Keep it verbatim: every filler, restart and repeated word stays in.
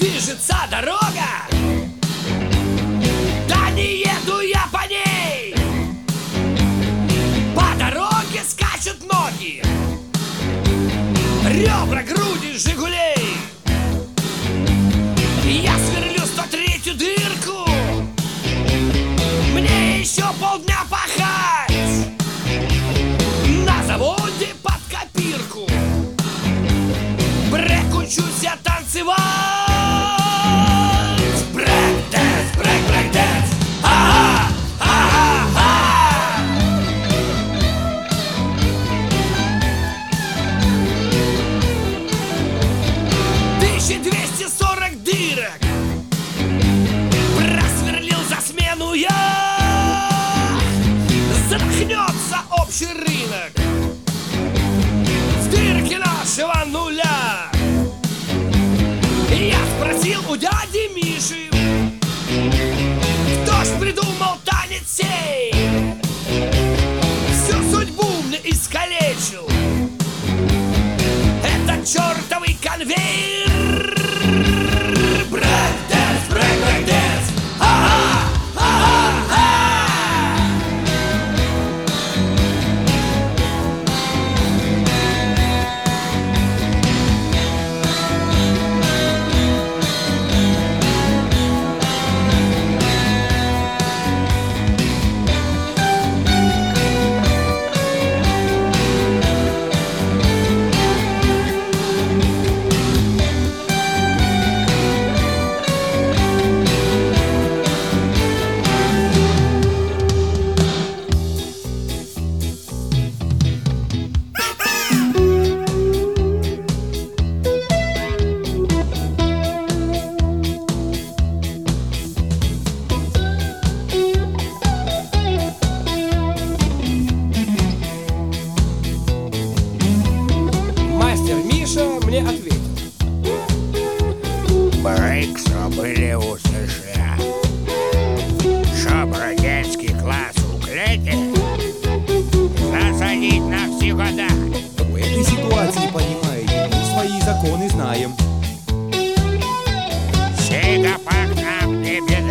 движется дорога, да не еду я по ней. По дороге скачут ноги, ребра, груди Жигулей. Я сверлю сто третью дырку, мне еще полдня пахать на заводе под копирку. Брэк учусь я танцевать. Брэк-дэнс, брэк-брэк-дэнс. Ага, ага, ага. тысяча двести сорок дырок просверлил за смену я. Задохнется общий рынок в дырке нашего нуля. Я спросил у дяди Миши, кто ж придумал танец сей, всю судьбу мне искалечил этот чертовый конвейер. Брэк-дэнс, брэк-брэк-дэнс. Ага, ага, ага. Мастер Миша мне ответил: Брейк зробили у США, щоб радянський класс у клете засадить навсегда. В этой ситуации, понимаете, мы свои законы знаем. Сигапак нам не беда.